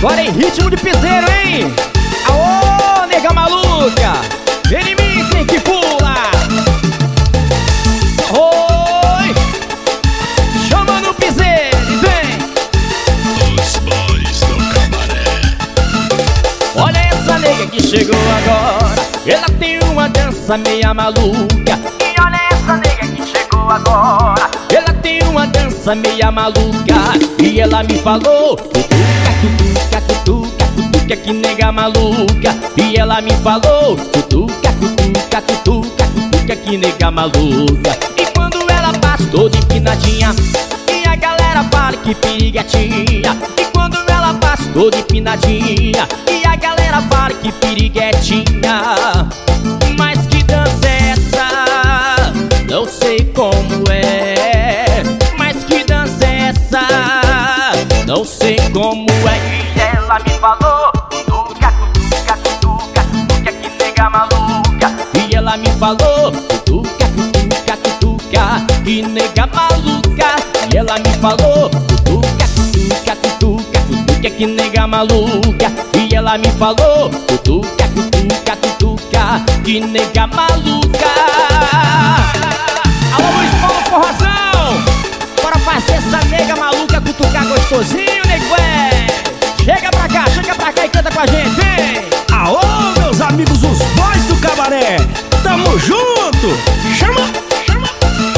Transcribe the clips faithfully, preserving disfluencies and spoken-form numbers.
Bora em ritmo de piseiro, hein? Aô, nega maluca, vem em mim, quem que pula? Oi, chama no piseiro e vem. Os boys do cabaré. Olha essa nega que chegou agora, ela tem uma dança meia maluca. E olha essa nega que chegou agora, ela tem uma dança meia maluca. E ela me falou: cutuca, cutuca, cutuca, cutuca, que nega maluca. E ela me falou: cutuca, cutuca, cutuca, cutuca, que nega maluca. E quando ela passa toda empinadinha, e a galera fala que piriguetinha. E quando ela passa toda empinadinha, e a galera fala que piriguetinha. Mas que dança é essa? Não sei como é. Mas que dança é essa? Não sei como é. E ela me falou: cutuca, cutuca, cutuca, cutuca, que nega maluca. E ela me falou: cutuca, cutuca, cutuca, que nega maluca. E ela me falou: cutuca, cutuca, cutuca, cutuca, que nega maluca. E ela me falou: cutuca, cutuca, cutuca, que nega maluca. Alô, Luiz Paulo Forrozão, bora fazer essa nega maluca cutucar gostosinho, nego é. Chega pra cá, chega pra cá e canta com a gente, vem. Aô, meus amigos, os boys do cabaré, tamo junto. Chama, chama.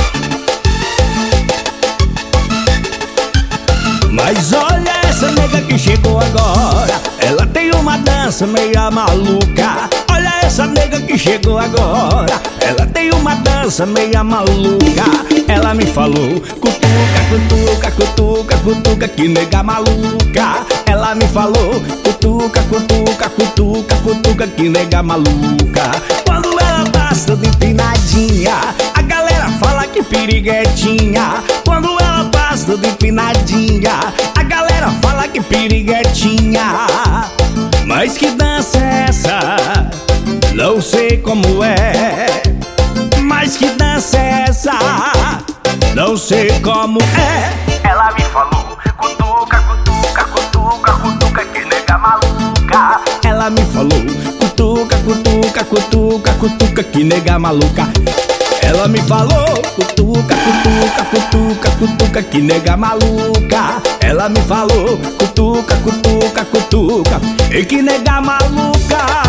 Mas olha essa nega que chegou agora, ela tem uma dança meia maluca. Olha essa nega que chegou agora, ela tem uma dança meia maluca. Ela me falou: cutuca, cutuca, cutuca, cutuca, que nega maluca. Ela me falou: cutuca, cutuca, cutuca, cutuca, que nega maluca. Quando ela passa de empinadinha, a galera fala que piriguetinha. Quando ela passa de empinadinha, a galera fala que piriguetinha. Mas que dança é essa? Não sei como é. Mas que dança é essa? Não sei como é. Ela me falou: cutuca, cutuca, cutuca, cutuca, que nega maluca. Ela me falou: cutuca, cutuca, cutuca, cutuca, que nega maluca. Ela me falou: cutuca, cutuca, cutuca, cutuca, que nega maluca. Ela me falou: cutuca, cutuca, cutuca, e que nega maluca.